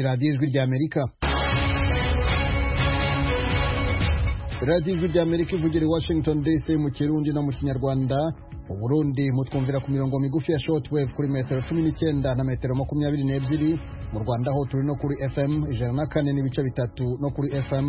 radiyo ijwi ry'Amerika. radiyo ijwi ry'Amerika ivugira i Washington DC mu Kirundi no mu Kinyarwanda. Mu Burundi mutwumvira ku mirongo migufi ya shortwave kuri metero 19 na metero 22. Mu Rwanda ho turi no kuri FM 104.3 no kuri FM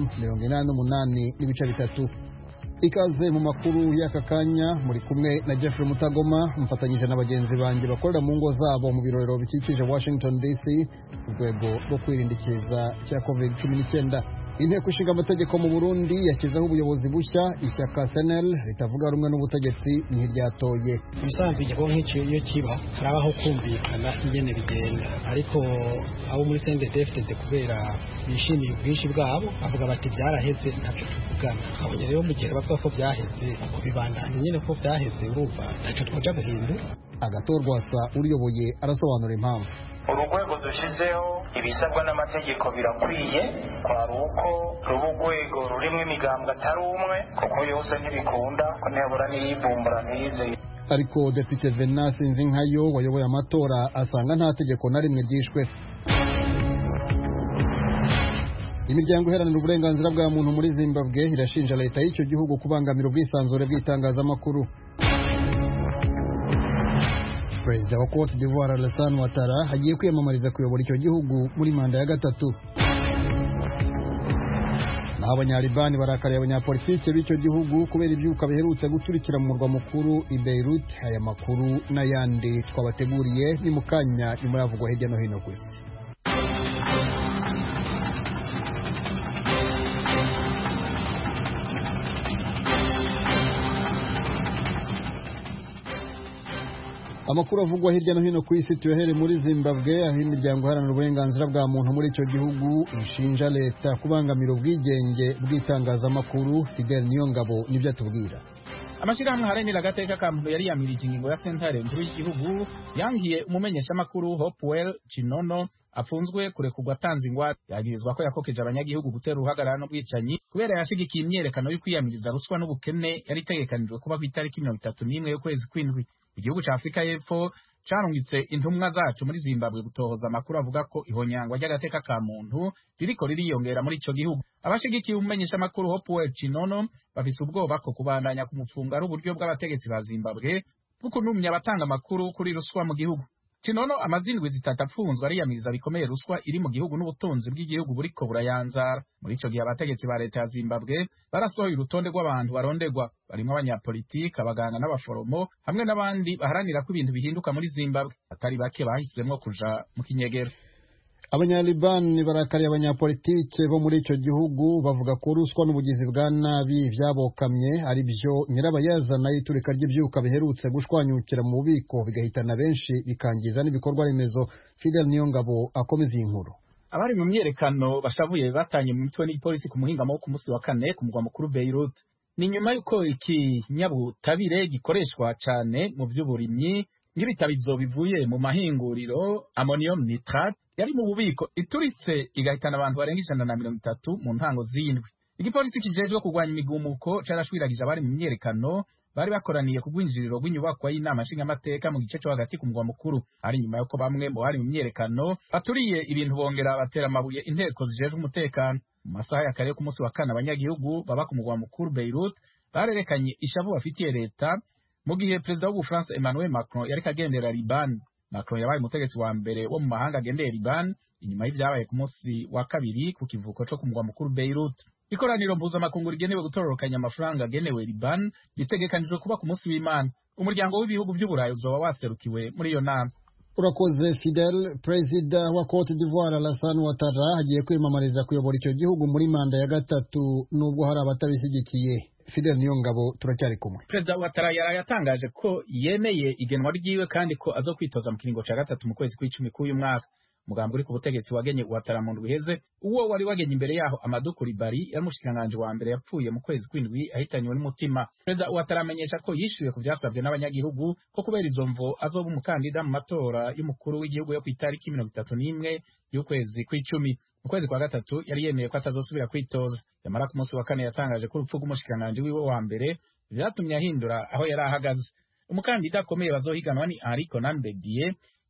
88.3. Ikaze mu makuru y'aka kanya, muri kumwe na Jeffrey Mutagoma, mfatanyije na bagenzi banjye bakorera mu ngo zabo mu birorero bikikije Washington DC mu rwego rwo kwirindikiza cya COVID-19. Inteko ishinga amategeko mu Burundi yashyizeho ubuyobozi bushya. Ishyaka SNL ritavuga rumwe n'ubutegetsi ntiryatoye. Ibisanzwe igikorwa nk'icyo iyo kiba harabaho kumvikana ingene bigenda, ariko abo muri CNDD-FDD kubera bishimiye ubwinshi bwabo bavuga bati byaraheze ntacyo tuvugana. Abonye rero mu gihe bavuga ko byaheze bibandanye nyine ko byaheze, urumva ntacyo twaja guhindura. Agatorwasa uriyoboye arasobanura impamvu. Urugwego dushizeho ibisabwa n'amategeko birakwiye, kwari uko ruba urwego rurimo imigambwe atari umwe, kuko yose ntibikunda ko ntiyabura n'iyivumbura ntiyize. Ariko Depite Venance Nzinkayo wayoboye amatora asanga nta tegeko na rimwe ryishwe. Imiryango iharanira uburenganzira bwa muntu muri Zimbabwe irashinja leta y'icyo gihugu kubangamira ubwisanzure bw'itangazamakuru. Perezida wa Cote d'Ivoire Alassane Ouattara hagiye kwiyamamariza kuyobora icyo gihugu muri manda ya gatatu. Naho Abanyalibani barakariye abanyapolitike b'icyo gihugu kubera ibyuka biherutse guturikira mu murwa mukuru i Beirut. Aya makuru n'ayandi twabateguriye ni mu kanya nyuma yavugwa hirya no hino ku isi. Amakuru avugwa hirya no hino ku isi tuyohere muri Zimbabwe, aho imiryango iharanira uburenganzira bwa muntu muri icyo gihugu ishinja leta kubangamira ubwigenge bw'itangazamakuru. Fidel Niyongabo nibyo atubwira. Amashirahamwe haranira agateka ka muntu yari yamirije ingingo ya sentare nkuru y'igihugu yangiye umumenyeshamakuru Hopewell Chinono afunzwe kurekurwa atanze ingwate. Yagirizwa ko yakokeje abanyagihugu gutera uruhagarara n'ubwicanyi kubera yashigikiye imyerekano yo kwiyamiriza ruswa n'ubukene yari itegekanijwe kuba ku itariki 31 y'ukwezi kw'indwi. Igihugu ca Afrika y'Epfo carungitse intumwa zacu muri Zimbabwe gutohoza amakuru avuga ko ihonyangwa ry'agateka ka muntu ririko ririyongera muri ico gihugu. Abashigikiye umumenyeshamakuru Hopewell Chinono bafise ubwoba ko kubandanya kumufunga ari uburyo bw'abategetsi ba Zimbabwe bukunumya abatanga amakuru kuri ruswa mu gihugu. Chinono amazindwi zitatu apfunzwe ariyamiriza bikomeye ruswa iri mu gihugu n'ubutunzi bw'igihugu buriko burayanzara. Muri ico gihe abategetsi ba leta ya Zimbabwe barasohoye urutonde rw'abantu baronderwa, barimo abanyapolitiki, abaganga n'abaforomo hamwe n'abandi baharanira ko ibintu bihinduka muri Zimbabwe. Atari bake bahisemwo kuja mu kinyegero. Abanyalibani barakariye abanyapolitike bo muri icyo gihugu bavuga ko ruswa n'ubugizi bwa nabi vyabokamye ari byo nyirabayazana y'iturika ry'ivyuka biherutse gushwanyukira mu bubiko bigahitana benshi bikangiza n'ibikorwa remezo. Fidel Niyongabo akomeza iyi nkuru. Abari mu myerekano bashavuye batanye mu mitwe n'ipolisi ku muhingamo wo ku munsi wa kane ku mugwa mukuru Beirut. Ni nyuma yuko ikinyabutabire gikoreshwa cyane mu vy'uburimyi nk'ibitabizo bivuye mu mahinguriro ammonium nitrate yari mu bubiko ituritse igahitana abantu barenga 130 mu ntango z'indwi. Igipolisi kijejwe kurwanya imigumuko carashwiragije abari mu myerekano bari bakoraniye ku rwinjiriro rw'inyubakwa y'inama nshingamateka mu gice cyo hagati ku mugwa mukuru. Ari nyuma yuko bamwe mu bari mu myerekano baturiye ibintu bongera batera amabuye inteko zijejwe umutekano. Mu masaha ya kare ku munsi wa kane abanyagihugu baba ku mugwa mukuru Beirut barerekanye ishavu bafitiye leta mu gihe perezida w'Ubufaransa Emmanuel Macron yariko agendera Liban. Macron yabaye umutegetsi wa mbere wo mu mahanga agendeye Liban inyuma y'ivyabaye ku munsi wa kabiri ku kivuko cyo ku mugwa mukuru Beirut. Ikoraniro mpuzamakungu rigenewe gutororokanya amafaranga agenewe Liban ritegekanijwe kuba ku munsi w'Imana. Umuryango w'ibihugu vy'Uburayi uzoba waserukiwe muri iyo nama. Urakoze Fidel. Perezida wa Cote d'Ivoire Alassane Ouattara hagiye kwiyamamariza kuyobora icyo gihugu muri manda ya gatatu nubwo hari abatabishyigikiye. Fidel Niyongabo turacyari kumwe. Perezida Ouattara yatangaje ko yemeye igenwa ryiwe kandi ko azokwitoza mu kiringo ca gatatu mu kwezi kw'icumi k'uyu mwaka. Umugambi uri ku butegetsi wagenye Ouattara mu ndwi iheze, uwo wari wagenye imbere yaho Amadou Coulibaly yari umushikiranganji wa mbere yapfuye mu kwezi kw'indwi ahitanywe n'umutima. Perezida Ouattara amenyesha ko yishuye ku vyasabwe n'abanyagihugu ko kubera izo mvo azoba umukandida mu matora y'umukuru w'igihugu yo ku itariki 31 y'ukwezi kw'icumi. Mu kwezi kwa gatatu yari yemeye ko atazosubira kwitoza. Yamara ku munsi wa kane yatangaje ko urupfu rw'umushikiranganji wiwe wa mbere vyatumye ahindura aho yari ahagaze. Umukandida akomeye bazohiganwa ni Henri Konan Bedie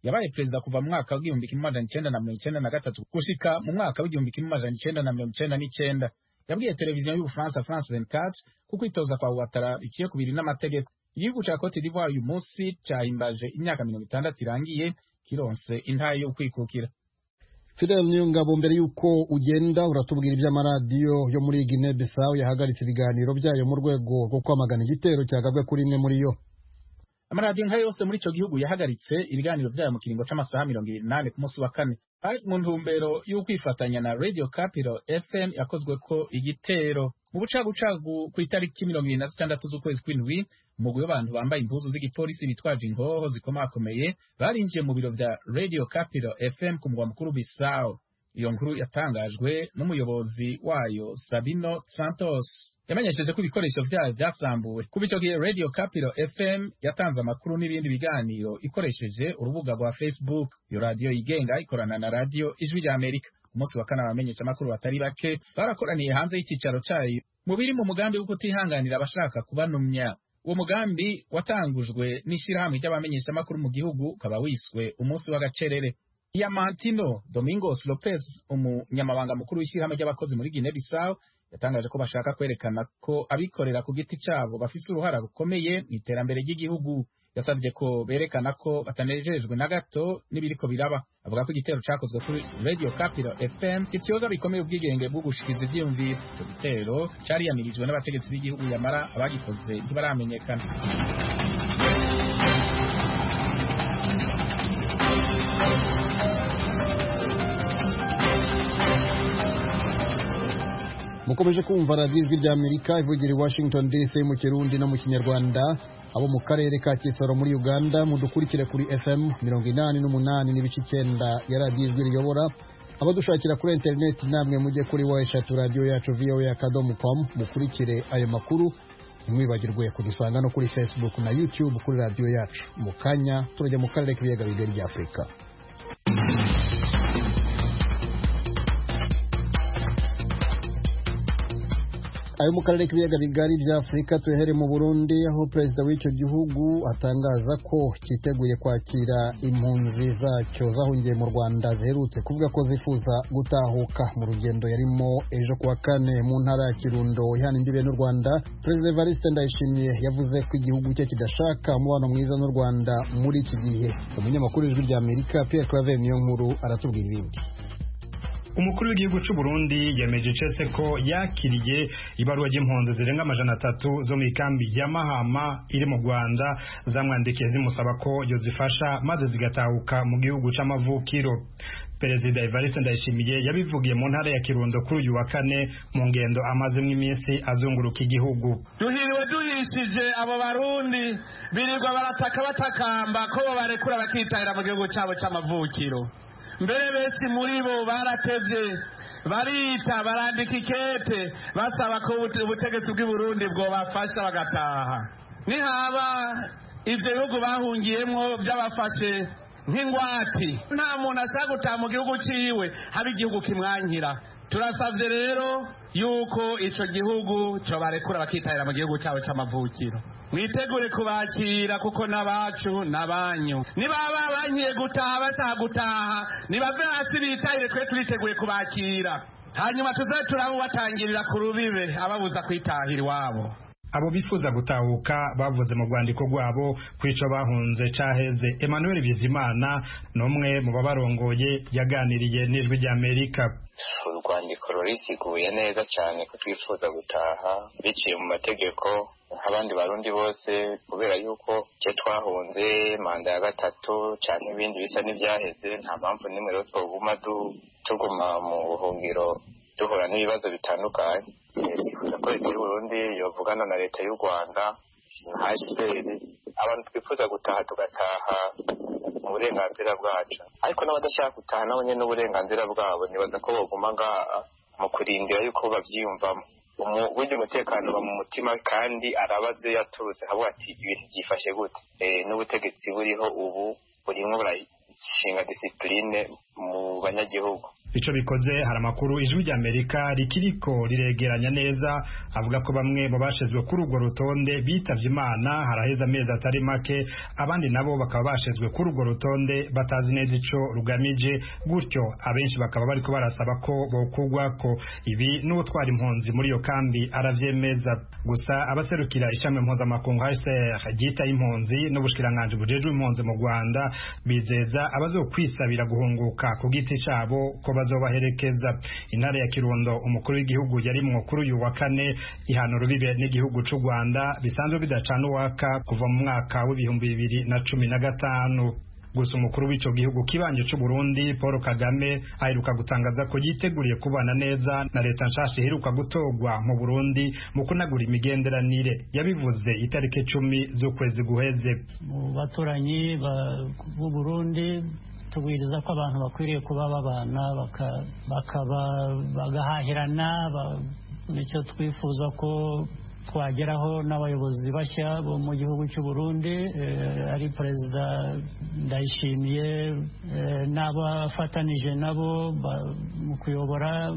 yabaye perezida kuva mu mwaka w'igihumbi kimwe amajana icenda na mirongo icenda na gatatu gushika mu mwaka w'igihumbi kimwe amajana icenda na mirongo icenda n'icenda. Yabwiye televiziyo y'Ubufaransa France 24 ko kwitoza kwa Ouattara biciye ku biri n'amategeko. Igihugu ca Cote d'Ivoire uyu munsi cahimbaje imyaka 60 irangiye kironse intahe yo kwikukira. Fidel Niyongabo, mbere yuko ugenda uratubwira iby'amaradiyo yo muri Guinea Bissau yahagaritse ibiganiro byayo mu rwego rwo kwamagana igitero cyagabwe kuri imwe muri yo. Amaradiyo nka yose muri ico gihugu yahagaritse ibiganiro byayo mu kiringo c'amasaha 28 ku munsi wa kane. Ari mu ntumbero y'ukwifatanya na Radio Capital FM yakozwe ko igitero. Mu bucagucagu ku itariki 26 z'ukwezi kw'indwi, umugwi w'abantu bambaye impuzu z'igipolisi bitwaje ingoho zikomakomeye barinjiye mu biro vya Radio Capital FM ku mugwa mukuru Bissau. Iyo nkuru yatangajwe n'umuyobozi wayo Sabino Santos. Yamenyesheje ko ibikoresho vyayo vyasambuwe. Kuva ico gihe Radio Capital FM yatanze amakuru n'ibindi biganiro ikoresheje urubuga rwa Facebook. Iyo radio yigenga ikorana na radio Ijwi rya Amerika. Umunsi wa kane abamenyesha amakuru batari bake barakoraniye hanze y'icicaro cayo mu biri mu mugambi wo kutihanganira abashaka kubanumya. Uwo mugambi watangujwe n'ishirahamwe ry'abamenyesha amakuru mu gihugu ukaba wiswe umunsi w'agacerere. Diamantino Domingos Lopez, umunyamabanga mukuru w'ishyirahamwe ry'abakozi muri Guinea Bissau, yatangaje ko bashaka kwerekana ko abikorera ku giti cabo bafise uruhara rukomeye mu iterambere ry'igihugu. Yasabye ko berekana ko batanejejwe na gato n'ibiriko biraba. Avuga ko igitero cakozwe kuri Radio Capital FM kityoza bikomeye ubwigenge bwo gushikiza ivyiyumviro. Ico gitero cariyamirijwe n'abategetsi b'igihugu yamara abagikoze ntibaramenyekana. Mukomeje kumva radiyo Ijwi rya Amerika ivugira i Washington DC mu Kirundi no mu Kinyarwanda. Abo mu karere ka Kisoro muri Uganda mudukurikire kuri FM 88.9 ya radiyo Ijwi riyobora. Abadushakira kuri internet namwe mujye kuri www radio yacu voa.com mukurikire ayo makuru. Mwibagirwe kudusanga no kuri Facebook na YouTube kuri radiyo yacu. Mu kanya turajya mu karere k'ibiyaga bigari bya Afurika. Ayo mu karere k'ibiyaga bigari bya Afurika tuhere mu Burundi, aho perezida w'icyo gihugu atangaza ko cyiteguye kwakira impunzi zacyo zahungiye mu Rwanda ziherutse kuvuga ko zifuza gutahuka mu rugendo yarimo ejo kuwa kane mu ntara ya Kirundo ihana imbibe n'u Rwanda. Perezida Evariste Ndayishimiye yavuze ko igihugu cye kidashaka umubano mwiza n'u Rwanda muri iki gihe. Umunyamakuru w'Ijwi rya Amerika Pierre Claver Niyonkuru aratubwira ibindi. Umukuru w'igihugu cy'u Burundi yemeje cese ko yakiriye ibaruwa y'impunzi zirenga 300 zo mu ikambi ya Mahama iri mu Rwanda zamwandikiye zimusaba ko yozifasha maze zigatahuka mu gihugu c'amavukiro. Perezida Evariste Ndayishimiye yabivugiye mu ntara ya Kirundo kuri uyu wa kane mu ngendo amazemwe iminsi azunguruka igihugu. Duhiriwe duhishije abo Barundi birirwa barataka batakamba ko barekura bakitahira mu gihugu cyabo c'amavukiro. Mbere besi muri bo baratevye barita barandika ikete basaba ko ubutegetsi bw'i Burundi bwo bafasha bagataha. Nihaba ivyo bihugu bahungiyemwo byabafashe nk'ingwati, nta muntu ashaka gutaha mu gihugu ciwe haba igihugu kimwankira. Turasavye rero yuko ico gihugu cyo barekura bakitahira mu gihugu cyabo c'amavukiro. Mwitegure kubakira kuko nabacu nabanyu. Nibaba bankiye gutaha bashaka gutaha nibave hasi bitahire, twe turiteguye kubakira, hanyuma tuzaturabo batangirira ku rubibe ababuza kwitahira iwabo. Abo bifuza gutahuka bavuze mu rwandiko rwabo kwico bahunze caheze. Emmanuel Bizimana nomwe mu babarongoye yaganiriye n'Ijwi rya Amerika. Urwandiko rurisiguye neza cyane ko twifuza gutaha biciye mu mategeko nk'abandi Barundi bose, kubera yuko cyo twahunze manda ya gatatu cyane ibindi bisa n'ibyaheze. Nta mpamvu nimwe rero tuguma mu buhungiro duhura n'ibibazo bitandukanye. Twifuza ko leta y'u Burundi yovugana na leta y'u Rwanda nka HCR, abantu twifuza gutaha tugataha mu burenganzira bwacu, ariko n'abadashaka gutaha nabo nyene n'uburenganzira bwabo nibaza ko boguma mu kurindira yuko bavyiyumvamo. Burya umutekano ba mu mutima kandi arabaze yaturutse havuga ati ibintu byifashe gute. N'ubutegetsi buriho ubu burimwo burashinga discipline mu banyagihugu. ico bikoze hari amakuru ijwi ry'Amerika rikiriko riregeranya neza avuga ko bamwe mu bashizwe kuri urwo rutonde bitavye Imana haraheza amezi atari make, abandi nabo bakaba bashizwe kuri urwo rutonde batazi neza ico rugamije, gutyo abenshi bakaba bariko barasaba ko bokugwako. Ibi n'utwara impunzi muri iyo kambi aravyemeza. Gusa abaserukira ishami mpuzamakungu HCR ryita impunzi n'ubushikiranganje bujejwe impunzi mu Rwanda bizeza abazokwisabira guhunguka ku giti cabo ko bazobaherekeza. Intara ya Kirundo umukuru w'igihugu yarimwo kuri uyu wa kane ihano rubibe n'igihugu c'u Rwanda bisanzwe bidacana uwaka kuva mu mwaka w'2015. Gusa umukuru w'ico gihugu kibanje c'u Burundi Paul Kagame aheruka gutangaza ko yiteguriye kubana neza na leta nshasha iheruka gutogwa mu Burundi mu kunagura imigenderanire. Yabivuze itariki 10 z'ukwezi guheze. Mu baturanyi b'u Burundi tubwiriza ko abantu bakwiriye kuba babana bagahahirana, nicyo twifuza ko twageraho n'abayobozi bashya bo mu gihugu cy'u Burundi, ari Perezida Ndayishimiye n'abafatanije nabo mu kuyobora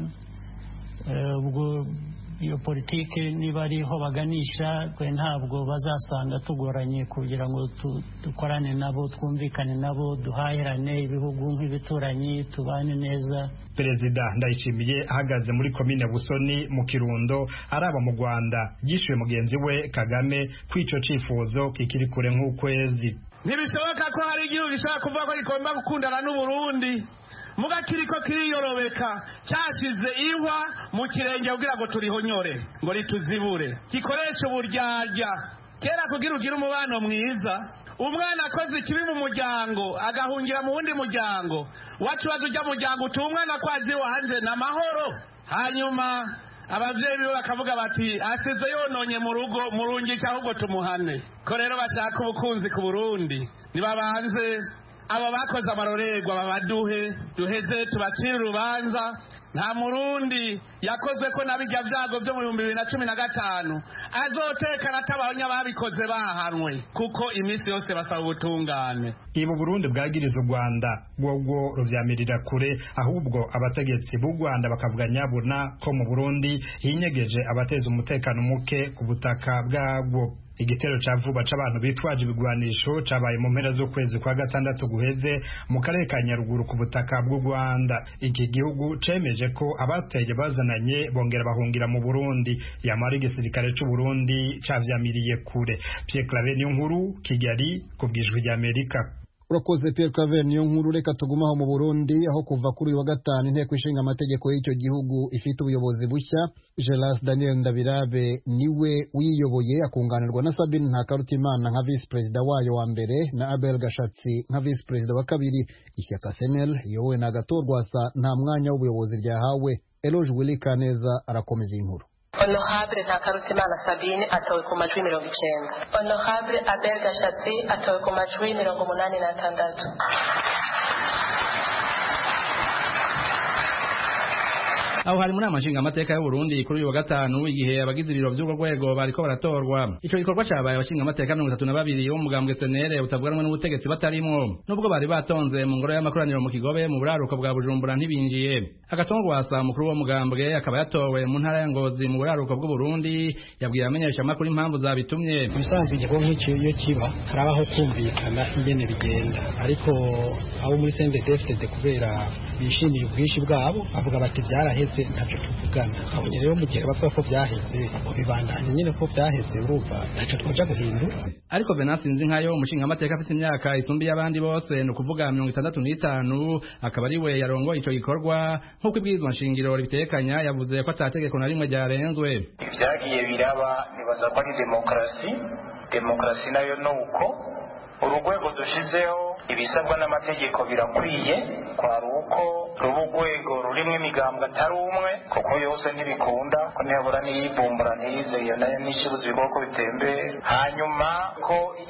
ubwo iyo politiki niba ariho baganisha, twe ntabwo bazasanga tugoranye kugira ngo dukorane nabo, twumvikane nabo, duhahirane ibihugu nk'ibituranyi, tubane neza. Perezida Ndayishimiye ahagaze muri komine Busoni mu Kirundo araba mu Rwanda yishuye mugenzi we Kagame kwico cifuzo kikiri kure nk'ukwezi. Ntibishoboka ko hari igihugu gishaka kuvuga ko gikomba gukundana n'u Burundi muga kiriko kiriyorobeka cyashize ihwa mu kirenge kugira ngo turihonyore ngo rituzibure, gikoresha uburyarya kera kugira ugire umubano mwiza. Umwana akoze ikibi mu muryango agahungira mu wundi muryango, wacu ujya muryango uti umwana kwaje wanje na mahoro, hanyuma abavyeyi biwe bakavuga bati asize yononye mu rugo murungika ahubwo tumuhane. Ko rero bashaka ubukunzi ku Burundi nibabanze abo bakoze amarorerwa babaduhe duheze tubacire urubanza. Nta Murundi yakozwe ko nabijya vyago byo mu 2015 azotekana atabahonya babikoze bahanwe, kuko imisi yose basaba ubutungane. Ibu Burundi bwagiriza u Rwanda bwo ruvyamirira kure, ahubwo abategetsi b'u Rwanda bakavuga nyabuna ko mu Burundi hinyegeje abateza umutekano muke ku butaka bwabwo. Igitero ca vuba c'abantu bitwaje ibigwanisho cabaye mu mpera z'ukwezi kwa gatandatu guheze mu karere ka Nyaruguru ku butaka bw'u Rwanda. Iki gihugu cemeje ko abateye bazananye bongera bahungira mu Burundi, yamara igisirikare c'u Burundi cavyamiriye kure. Pierre Claver Niyonkuru, Kigali, kubwijwi rya Amerika. Urakoze Pierre Claver Niyonkuru. Reka tugumaho mu Burundi aho kuva kuri uyu wa gatanu inteko ishinga amategeko y'icyo gihugu ifite ubuyobozi bushya. Geras Daniel Ndabirabe niwe uyiyoboye akunganirwa na Sabine Ntakarutimana nka vice president wayo wa mbere na Abel Gashatsi nka vice president wa kabiri. Ishyaka SNL yowe na Gatorwasa nta mwanya w'ubuyobozi ryahawe. Eloge Willy Kaneza arakomeza inkuru. Honorable Ntakarutimana Sabine atowe ku majwi 90. Honorable Abel Gashatsi atowe ku majwi 86. aho hari muri amashinga amateka y'u Burundi kuri uyu wa gatanu igihe abagize ibiro by'urwo rwego bariko baratorwa. Ico gikorwa cabaye abashinga amateka 32 bo mu mugambwe SNL utavuganwe n'ubutegetsi batarimwo, nubwo bari batonze mu ngoro y'amakoraniro mu Kigobe mu buraruko bwa Bujumbura ntibinjiye. Agatongwasa mukuru wo mugambwe akaba yatowe mu ntara ya Ngozi mu buraruko bw'u Burundi yabwiye amenyesha amakuru impamvu zabitumye. Bisanzwe igikorwa nk'icyo iyo kiba harabaho kumvikana ingene bigenda, ariko abo muri CNDD-FDD kubera bishimiye ubwinshi bwabo bavuga bati byaraheze ntacyo tuvugana. Abonye rero mu gihe bavuga ko byaheze bibandanye nyine ko byaheze, urumva ntacyo twaja guhindura. Ariko Venance Nzinkayo umushinga amateka afite imyaka isumbiye abandi bose no kuvuga 65 akaba ari we yarongo ico gikorwa nk'uko ibwirizwa nshingiro ribitekanya, yavuze ko atategeko na rimwe ryarenzwe. Ibyagiye biraba nibaza ko ari demokarasi nayo nuko urugwego dushizeho ibisabwa n'amategeko birakwiye, kwari uko ruba urwego rurimo imigambwe atari umwe, kuko yose ntibikunda ko ntiyabura n'iyibumbura ntiyize iyo nayo nishibuza ibikoko bitembera. Hanyuma ko icegera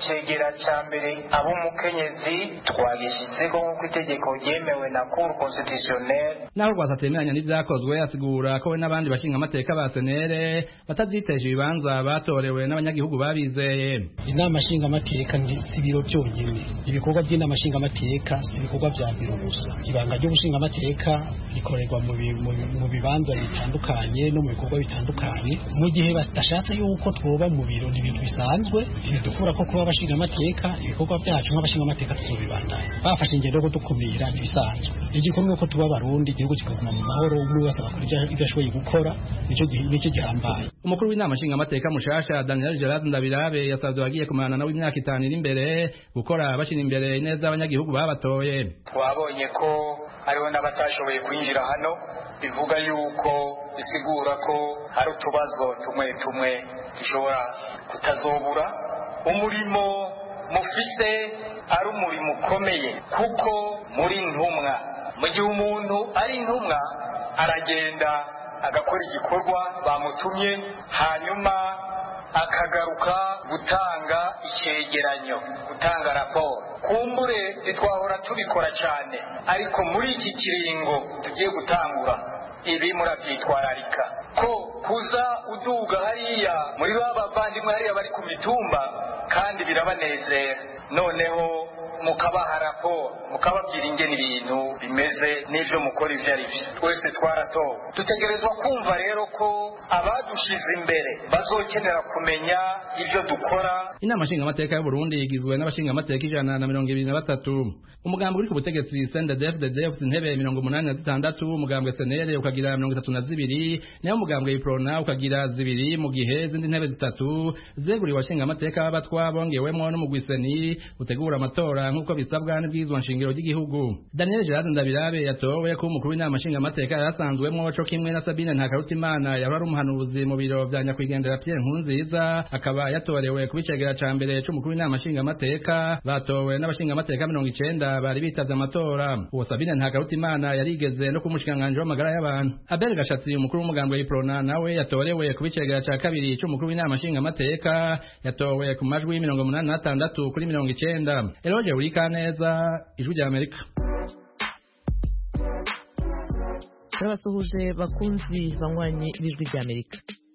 cya mbere ab'umukenyezi twagishyizeho nk'uko itegeko ryemewe na cour constitutionnelle. naho rwasatemeranya n'ivyakozwe asigura ko we n'abandi bashinga amateka ba senere bataziteje ibibanza batorewe n'abanyagihugu babizeye. inama nshinga amateka si biro byonyine, ibikorwa by'inama nshinga amateka si ibikorwa vya biro gusa. ibanga ryo gushinga amateka rikorerwa mu bibanza bitandukanye no mu bikorwa bitandukanye. mu gihe batashatse yuko twoba mu biro ni ibintu bisanzwe, ntidukura ko kuba abashinga amateka ibikorwa byacu nk'abashinga amateka tuzobibandanya. bafashe ingendo yo kudukumira ntibisanzwe. igikorwa ko tuba abarundi igihugu kikaguma mu mahoro, umwe wese agakora ibyo ashoboye gukora, nicyo gihambaye. umukuru w'inama nshinga amateka mushasha Daniel Gerard Ndabirabe yasavye abagiye kumarana nawe imyaka 5 iri imbere gukora bashira imbere ineza abanyagihugu babatoye. twabonye ko hariho n'abatashoboye kwinjira hano, bivuga yuko bisigura ko hari utubazo tumwe dushobora kutazobura. umurimo mufise ari umurimo ukomeye kuko muri ntumwa. mu gihe umuntu ari intumwa aragenda agakora igikorwa bamutumye, hanyuma akagaruka gutanga icyegeranyo, gutanga raporo. kumbure ntitwahora tubikora cyane, ariko muri iki kiringo tugiye gutangura ibi murabyitwararika ko kuza uduga hariya muri ba bavandimwe hariya bari ku mitumba kandi birabanezera, noneho mukabaha raporo mukababwira ingene ibintu bimeze n'ivyo mukora ivyo ari vyo. twese twaratowe, dutegerezwa kumva rero ko abadushize imbere bazokenera kumenya ivyo dukora. inama nshinga amateka y'u Burundi igizwe n'abashinga amateka 123. umugambi uri ku butegetsi CNDD-FDD ufite intebe 86, umugambwe CNL ukagira 32, nayo umugambwe Iprona ukagira 2, mu gihe zindi ntebe 3 zeguriwe abashinga amateka b'abatwa bongewemo n'umugwiseni utegura amatora nk'uko bisabwa n'ibwizwa nshingiro ry'igihugu. Daniel Gerard Ndabirabe yatowe ko umukuru w'inama nshinga amateka yasanzwemo co kimwe na Sabine Ntakarutimana yari umuhanuzi mu biro vya nyakwigendera Pierre Nkurunziza, akaba yatorewe kubicegera ca mbere c'umukuru w'inama nshinga amateka. batowe n'abashinga amateka 90 bari bitavye amatora. uwo Sabine Ntakarutimana yarigeze no kumushikanganje w'amagara y'abantu. Abel Gashatsi umukuru w'umugambwe w'Iprona nawe yatorewe kubicegera ca kabiri c'umukuru w'inama nshinga amateka, yatowe ku majwi 86 kuri 90. Eloge Wikaneza, Ijwi rya Amerika. Turabasuhuje bakunzi banywanyi b'Ijwi rya Amerika.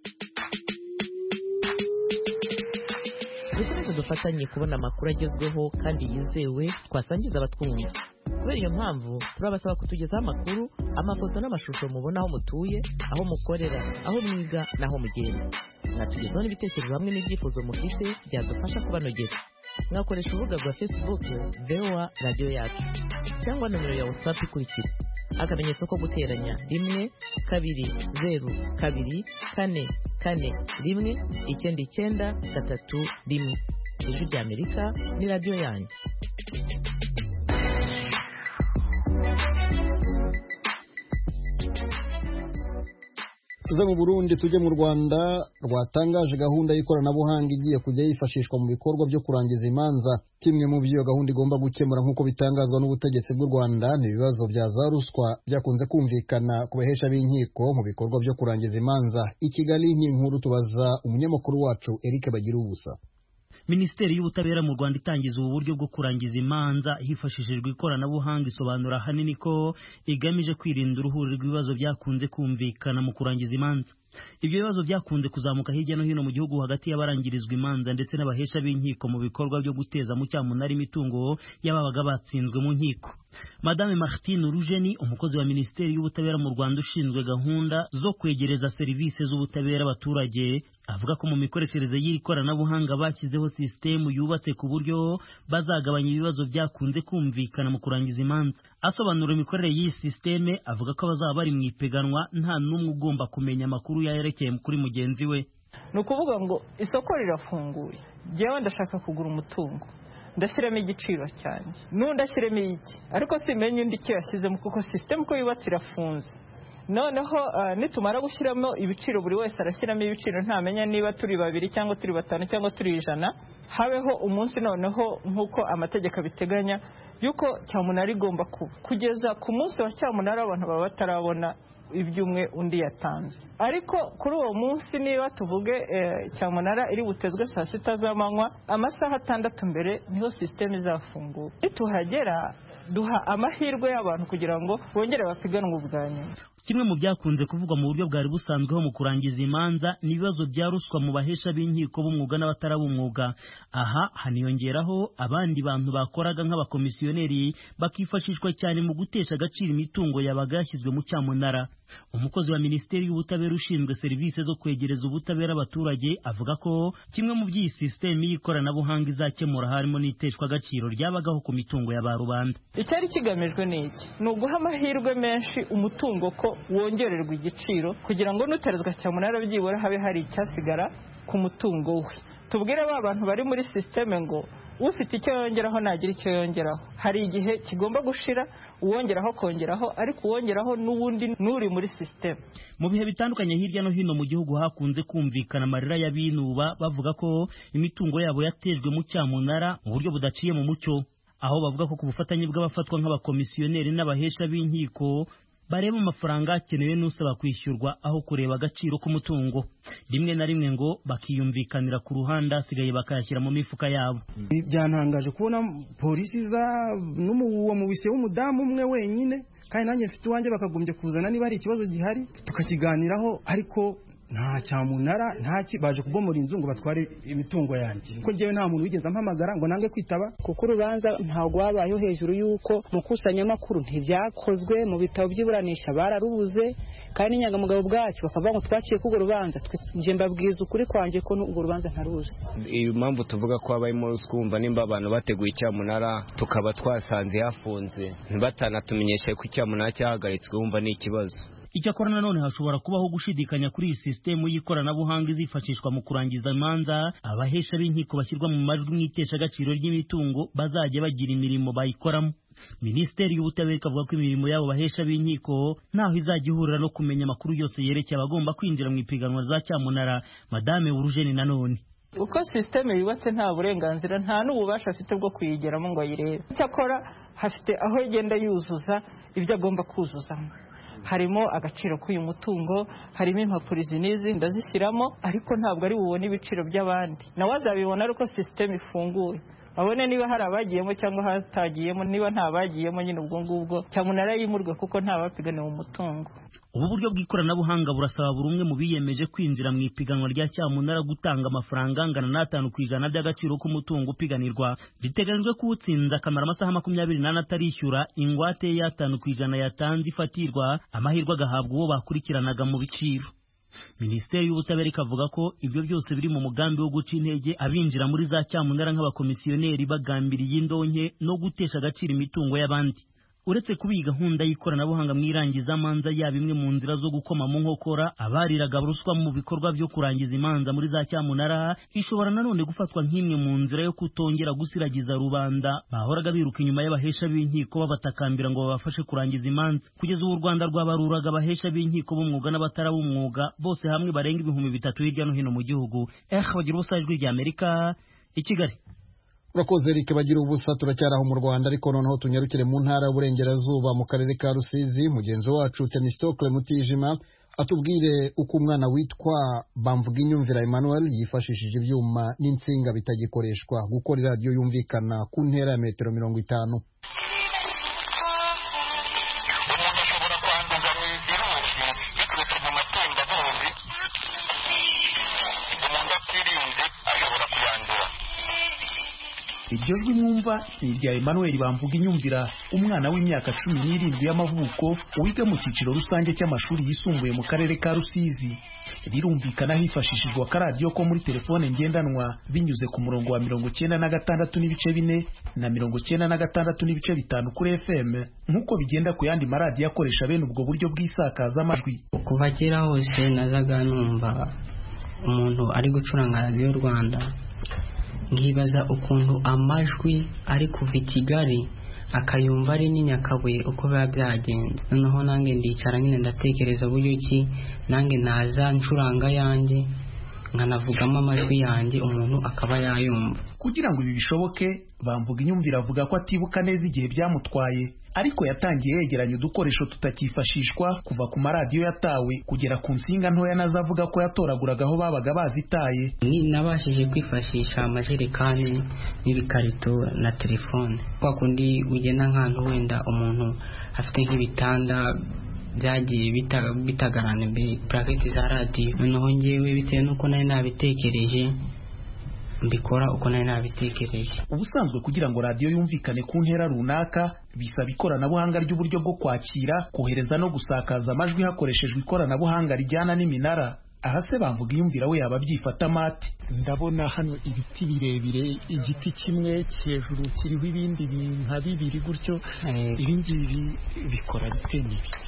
dukomeze dufatanye kubona amakuru agezweho kandi yizewe twasangiza abatwumva. kubera iyo mpamvu turabasaba kutugezaho amakuru, amafoto n'amashusho mubona aho mutuye, aho mukorera, aho mwiga n'aho mugenda. mwatugezaho n'ibitekerezo hamwe n'ibyifuzo mufite byadufasha kubanogera. mwakoresha urubuga rwa Facebook VOA Radio Yacu cyangwa nomero ya WhatsApp ikurikira: akamenyetso ko guteranya 1 2 0 2 4 4 1 9 3 1. Ijwi rya Amerika ni radio yanyu. tuve mu Burundi tujye mu Rwanda rwatangaje gahunda y'ikoranabuhanga igiye kujya yifashishwa mu bikorwa byo kurangiza imanza. kimwe mu byo gahunda igomba gukemura nk'uko bitangazwa n'ubutegetsi bw'u Rwanda ni ibibazo bya za ruswa byakunze kumvikana ku bahesha b'inkiko mu bikorwa byo kurangiza imanza. I Kigali ni inkuru tubaza umunyamakuru wacu Eric Bagirubusa. Minisiteri y'Ubutabera mu Rwanda itangiza ubu buryo bwo kurangiza imanza hifashishijwe ikoranabuhanga isobanura hanini ko igamije kwirinda uruhuri rw'ibibazo byakunze kumvikana mu kurangiza imanza. Ibyo bibazo byakunze kuzamuka hirya no hino mu gihugu hagati y'abarangirizwa imanza ndetse n'abahesha b'inkiko mu bikorwa byo guteza mu cyamunara imitungo y'ababaga batsinzwe mu nkiko. Madame Martine Rujeni, umukozi wa Minisiteri y'Ubutabera mu Rwanda ushinzwe gahunda zo kwegereza serivisi z'ubutabera abaturage, avuga ko mu mikoreshereze y'iri koranabuhanga bashyizeho system yubatse ku buryo bazagabanya ibibazo byakunze kumvikana mu kurangiza imanza. Asobanura imikorere y'iyi system, avuga ko bazaba bari mu ipeganwa nta n'umwe ugomba kumenya amakuru yayerekeye kuri mugenzi we. Ni ukuvuga ngo isoko rirafunguye, jyewe ndashaka kugura umutungo, ndashyiramo igiciro cyanjye, n'undi ashyiremo iki, ariko simenye undi icyo yashyizemo kuko system ko yubatse irafunze. Noneho nitumara gushyiramo ibiciro, buri wese arashyiramo ibiciro, ntamenya niba turi 2 cyangwa turi 5 cyangwa turi 100. habeho umunsi noneho nk'uko amategeko abiteganya yuko cyamunara igomba kuba, kugeza ku munsi wa cyamunara abantu baba batarabona iby'umwe undi yatanze. Ariko kuri uwo munsi niba tuvuge cyamunara iri butezwe saa 6 z'amanywa, amasaha 6 mbere niho system izafungura. Tuhagera duha amahirwe y'abantu kugira ngo bongere bapiganwe ubwa nyuma. Kimwe mu byakunze kuvugwa mu buryo bwari busanzweho mu kurangiza imanza n'ibibazo bya ruswa mu bahesha b'inkiko b'umwuga n'abatarabumwuga. Aha haniyongeraho abandi bantu bakoraga nk'abakomisiyoneri bakifashishwa cyane mu gutesha agaciro imitungo yabaga yashyizwe mu cyamunara. Umukozi wa Minisiteri y'Ubutabera ushinzwe serivisi zo kwegereza ubutabera abaturage avuga ko kimwe mu by'iyi system y'ikoranabuhanga izakemura harimo n'iteshwa agaciro ryabagaho ku mitungo ya ba rubanda. Icyari kigamijwe ni iki? Ni uguha amahirwe menshi umutungo ko wongererwa igiciro kugira ngo nuterezwa cyamunara byibura habe hari icyasigara ku mutungo we. Tubwire ba bantu bari muri system ngo ufite icyo yongeraho nagira icyo yongeraho. Hari igihe kigomba gushira uwongeraho kongeraho, ariko uwongeraho n'ubundi nuri muri system. Mu bihe bitandukanye hirya no hino mu gihugu hakunze kumvikana amarira y'abinuba bavuga ko imitungo yabo yatejwe mu cyamunara mu buryo budaciye mu mucyo, aho bavuga ko ku bufatanye bw'abafatwa nk'abakomisiyoneri n'abahesha b'inkiko bareba amafaranga akenewe n'usaba kwishyurwa aho kureba agaciro k'umutungo. Rimwe na rimwe ngo bakiyumvikanira ku ruhande asigaye bakayashyira mu mifuka yabo. Byantangaje kubona polisi za n'umuwo mu bise w'umudamu umwe wenyine, kandi nanjye mfite uwanjye bakagombye kuzana niba ari ikibazo gihari tukakiganiraho, ariko nta cyamunara baje kubomora inzu ngo batware imitungo yanjye. Ko ngewe nta muntu wigeze ampamagara ngo nange kwitaba, kuko urubanza ntabwo wabayeho hejuru y'uko mu kusanyamakuru ntibyakozwe, mu bitabo by'iburanisha bararubuze, kandi inyangamugabo bwacu bakavuga ngo twaciye k'urwo rubanza. Nje mbabwiza ukuri kwanjye ko urwo rubanza ntaruzi. Iyo mpamvu tuvuga ko habayemo ruswa, nimba abantu bateguye icyamunara tukaba twasanze yafunze ntibatanatumenyeshe ko icyamunara cyahagaritswe, wumva ni ikibazo. Icyakora nanone hashobora kubaho gushidikanya kuri iyi system y'ikoranabuhanga izifashishwa mu kurangiza imanza. Abahesha b'inkiko bashyirwa mu majwi mu itesha agaciro ry'imitungo bazajya bagira imirimo bayikoramo. Minisiteri y'Ubutabera ikavuga ko imirimo yabo bahesha b'inkiko ntaho izajya ihurira no kumenya amakuru yose yerekeye abagomba kwinjira mu ipiganwa za cyamunara. Madame Urujeni nanone uko system yubatse nta burenganzira nta n'ububasha afite bwo kuyigeramo ngo ayirebe. Cyakora hafite aho igenda yuzuza ibyo agomba kuzuzamo. Harimo agaciro k'uyu mutungo, harimo impapuro izi ndazishyiramo, ariko ntabwo ari bubone ibiciro by'abandi. Nawe azabibona ariko system ifunguye, abone niba hari abagiyemo cyangwa hatagiyemo. Niba nta bagiyemo nyine ubwo ngubwo cyamunara yimurwe kuko nta bapiganiwe umutungo. Ubu buryo bw'ikoranabuhanga burasaba buri umwe mu biyemeje kwinjira mu ipiganwa rya cyamunara gutanga amafaranga angana na 5% by'agaciro k'umutungo upiganirwa. Biteganyijwe ko utsinze akamara amasaha 24 atarishyura ingwate ya 5% yatanze ifatirwa, amahirwe agahabwa uwo bakurikiranaga mu biciro. Minisiteri y'Ubutabera ikavuga ko ibyo byose biri mu mugambi wo guca intege abinjira muri za cyamunara nk'abakomisiyoneri bagambiriye indonke no gutesha agaciro imitungo y'abandi. Uretse kuba iyi gahunda y'ikoranabuhanga mu irangizamanza yaba imwe mu nzira zo gukoma mu nkokora abariraga ruswa mu bikorwa byo kurangiza imanza muri za cyamunara, ishobora nanone gufatwa nk'imwe mu nzira yo kutongera gusiragiza rubanda bahoraga biruka inyuma y'abahesha b'inkiko babatakambira ngo babafashe kurangiza imanza. Kugeza ubu u Rwanda rwabaruraga abahesha b'inkiko b'umwuga n'abatarabumwuga bose hamwe barenga 3,000 hirya no hino mu gihugu. Bagira ubusa ijwi ry'Amerika i Kigali. Urakoze Eric Bagira ubusa. Turacyaraho mu Rwanda, ariko noneho tunyarukire mu ntara y'Uburengerazuba mu karere ka Rusizi. Mugenzi wacu Temistokle Mutijima atubwire uko umwana witwa Bamvuginyumvira Emmanuel yifashishije ibyuma n'insinga bitagikoreshwa gukora radio yumvikana ku ntera ya metero 50. Iryo jwi mwumva ni irya Emmanuel Bamvuginyumvira, umwana w'imyaka 17 y'amavuko wiga mu cyiciro rusange cy'amashuri yisumbuye mu karere ka Rusizi. Rirumvikana hifashishijwe akaradiyo ko muri telefone ngendanwa binyuze ku murongo wa 96.4 na 96.5 kuri FM, nk'uko bigenda ku yandi maradiyo akoresha bene ubwo buryo bw'isakaza amajwi. Kuva kera hose nazaga numva umuntu ari gucuranga radio Rwanda, nkibaza ukuntu amajwi ari kuva i Kigali akayumva ari n'inyakabuye uko biba byagenze. Noneho nange ndicara nyine ndatekereza uburyo ki nange naza ncuranga yanjye nkanavugamo amajwi yanjye umuntu akaba yayumva. Kugira ngo ibi bishoboke, Bamvuga Inyumvira avuga ko atibuka neza igihe byamutwaye, ariko yatangiye yegeranya udukoresho tutakifashishwa kuva ku maradiyo yatawe kugera ku nsinga ntoya, nazavuga ko yatoraguraga aho babaga bazitaye. Nabashije kwifashisha amajerekani n'ibikarito na telefone, kwa kundi ugenda nk'ahantu wenda umuntu afite nk'ibitanda byagiye bitagarana bracket za radio, noneho ngewe bitewe nuko nari nabitekereje mbikora uko nari nabitekereje. Ubusanzwe kugira ngo radio yumvikane ku ntera runaka bisaba ikoranabuhanga ry'uburyo bwo kwakira, kohereza no gusakaza amajwi hakoreshejwe ikoranabuhanga rijyana n'iminara. Aha se Bamvuga Iyumvira we yaba byifata mate. Ndabona hano ibiti birebire, igiti kimwe hejuru kiriho ibindi nka bibiri gutyo, ibingibi bikora bite n'ibiki?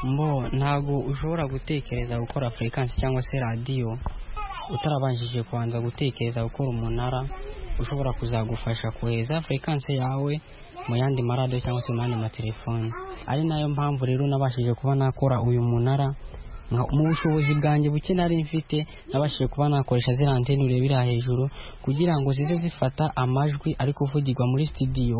Ntabwo ushobora gutekereza gukora frequency cyangwa se radio utarabanjije kubanza gutekereza gukora umunara ushobora kuzagufasha kohereza frequency yawe mu yandi maradiyo cyangwa se mu yandi matelefone. Ari nayo mpamvu rero nabashije kuba nakora uyu munara mu bushobozi bwanjye buke nari mfite, nabashije kuba nakoresha ziriya anteni urebera hejuru kugira ngo zize zifata amajwi ari kuvugirwa muri studio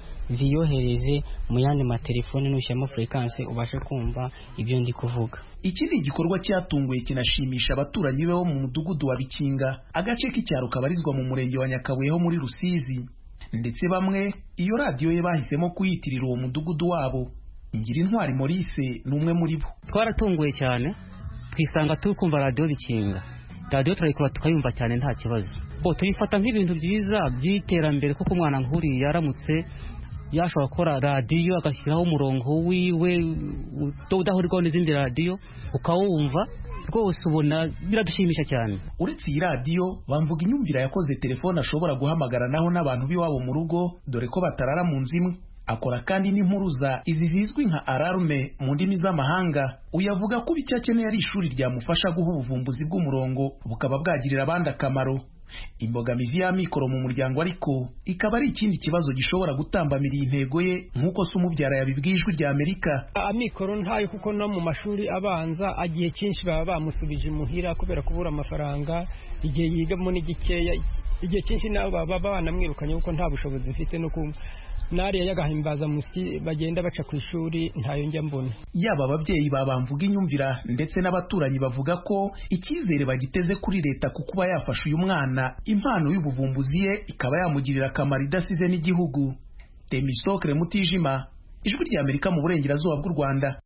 ziyohereze mu yandi matelefone, nushyiramo frequency ubashe kumva ibyo ndi kuvuga. Iki ni igikorwa cyatunguye kinashimisha abaturanyi be bo mu mudugudu wa Bikinga, agace k'icyaro kabarizwa mu murenge wa Nyakabuye ho muri Rusizi, ndetse bamwe iyo radio ye bahisemo kuyitirira uwo mudugudu wabo. Ngirintwari Maurice ni umwe muri bo. Twaratunguye cyane, twisanga turi kumva radio Bikinga. Radio turayikora tukayumva cyane nta kibazo. Tuyifata nk'ibintu byiza by'iterambere, kuko umwana nk'uri yaramutse yashobora gukora radio agashyiraho umurongo wiwe udahurirwaho n'izindi radio ukawumva, rwose ubona biradushimisha cyane. Uretse iyi radio, Bamvuga Inyumvira yakoze telefone ashobora guhamagaranaho n'abantu b'iwabo mu rugo, dore ko batarara mu nzu imwe. Akora kandi n'impuruza izi zizwi nka alarme mu ndimi z'amahanga. Uyavuga ko icyo akeneye ari ishuri ryamufasha guha ubuvumbuzi bw'umurongo bukaba bwagirira abandi akamaro. Imbogamizi y'amikoro mu muryango ariko ikaba ari ikindi kibazo gishobora gutambamira intego ye, nk'uko se umubyara yabibwiye Ijwi rya Amerika. Amikoro ntayo, kuko no mu mashuri abanza agiye cyinshi baba bamusubije imuhira kubera kubura amafaranga, igihe yigamo n'igikeya, igihe cyinshi nabo baba banamwirukanye kuko nta bushobozi mfite no nariya y'agahimbaza musi bagenda baca ku ishuri ntayo njya mbona. Yaba ababyeyi ba Bamvuga Inyumvira ndetse n'abaturanyi bavuga ko icyizere bagiteze kuri leta ku kuba yafasha uyu mwana impano y'ubuvumbuzi ye ikaba yamugirira akamaro idasize n'igihugu. Temistokle Mutijima, Ijwi rya Amerika mu burengerazuba bw'u Rwanda.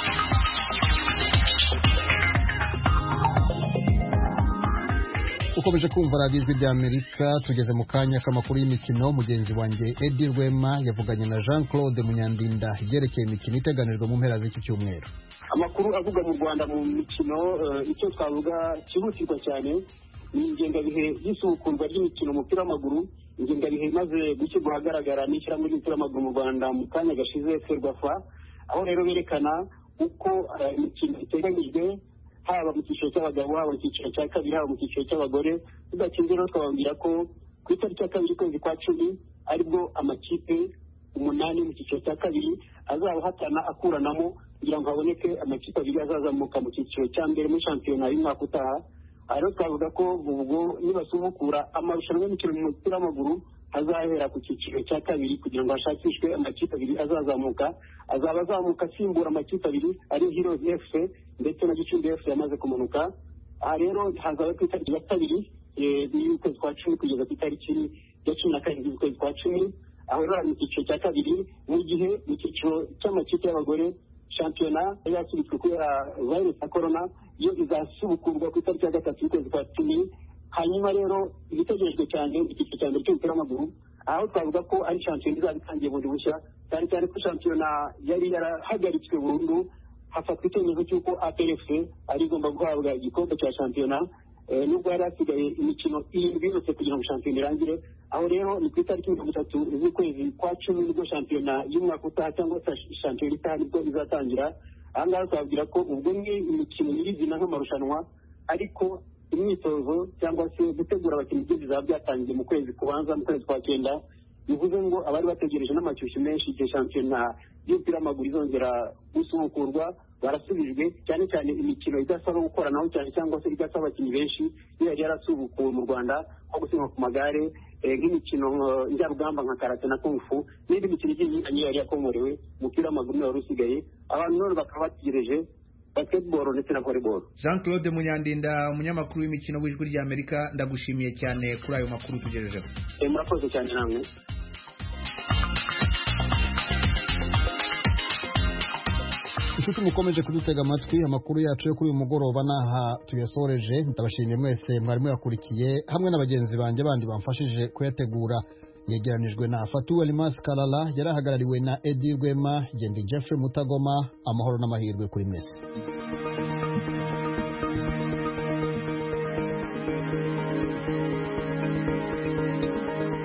Ukomeje kumva Radio Ijwi rya Amerika, tugeze mu kanya k'amakuru y'imikino. Mugenzi wanjye Edi Rwema yavuganye na Jean Claude Munyandinda yerekeye imikino iteganijwe mu mpera z'iki cyumweru. Amakuru avuga mu Rwanda mu mikino, icyo twavuga cyihutirwa cyane ni ingengabihe y'isubukurwa ry'imikino umupira w'amaguru. Ingengabihe imaze gushyirwa ahagaragara n'ishyirahamwe ry'umupira w'amaguru mu Rwanda mu kanya gashize Ferwafa, aho rero berekana uko imikino iteganyijwe, haba mu cyiciro cy'abagabo, haba mu cyiciro cya kabiri, haba mu cyiciro cy'abagore. Tudakinze rero twababwira ko ku itariki ya kabiri kwezi kwa 10 aribwo amakipe 8 mu cyiciro cya kabiri azabahatana akuranamo kugira ngo haboneke amakipe 2 azazamuka mu cyiciro cya mbere muri shampiyona y'umwaka utaha. Rero twavuga ko ubwo nibasubukura amarushanwa y'imikino mu mupira w'amaguru azahera ku cyiciro cya kabiri kugira ngo hashakishwe amakipe 2 azazamuka. Azaba azamuka asimbura amakipe 2 ari Heroes FC ndetse na Gicumbi FC yamaze kumanuka. Aha rero hazaba ku itariki ya 2 y'ukwezi kwa 10 kugeza ku itariki ya 12 y'ukwezi kwa 10. Aho rero mu cyiciro cya kabiri, mu gihe mu cyiciro cy'amakipe y'abagore shampiyona yasubitswe kubera virus ya corona, yo izasubukurwa ku itariki ya 3 y'ukwezi kwa 10. Hanyuma rero ibitegerejwe cyane icyiciro cya mbere cy'umupira w'amaguru, aho twavuga ko ari shampiyona izaba itangiye bundi bushya, cyane cyane ko shampiyona yari yarahagaritswe burundu, hafatwa icyemezo cy'uko APRFC ari igomba guhabwa igikombe cya shampiyona, nubwo yari hasigaye imikino 7 yose kugira ngo shampiyona irangire. Aho rero ni ku itariki 30 z'ukwezi kwa 10 nibwo shampiyona y'umwaka utaha cyangwa shampiyona itaha nibwo izatangira. Aha ngaha twabwira ko ubwo ni imikino nyirizina nk'amarushanwa, ariko imyitozo cyangwa se gutegura abakinnyi bizaba byatangiye mu kwezi kubanza, mu kwezi kwa 9. Bivuze ngo abari bategereje n'amacyushyu menshi igihe shampiyona y'umupira w'amaguru izongera gusubukurwa, barasubijwe cyane cyane imikino idasaba gukoranaho cyane cyangwa se idasaba abakinnyi benshi yari yarasubukuwe mu Rwanda nko gusiganwa ku magare nk'imikino njyarugamba nka karate na kung fu n'indi mikino igiye yari yakomorewe umupira w'amaguru niwo wari usigaye abantu none bakaba bategereje basketball ndetse na volleyball. Jean Claude Munyandinda umunyamakuru w'imikino w'Ijwi ry'Amerika ndagushimiye cyane kuri ayo makuru tugejejeho. Murakoze cyane namwe. Inshuti mukomeje kudutega amatwi amakuru yacu yo kuri uyu mugoroba naha tuyasoreje ndabashimiye mwese mwari muyakurikiye hamwe n'abagenzi banjye bandi bamfashije kuyategura yegeranijwe na Fatou Alimas Kalala yarahagarariwe na Eddie Rwema Jendi Jeffrey Mutagoma amahoro n'amahirwe kuri mwese.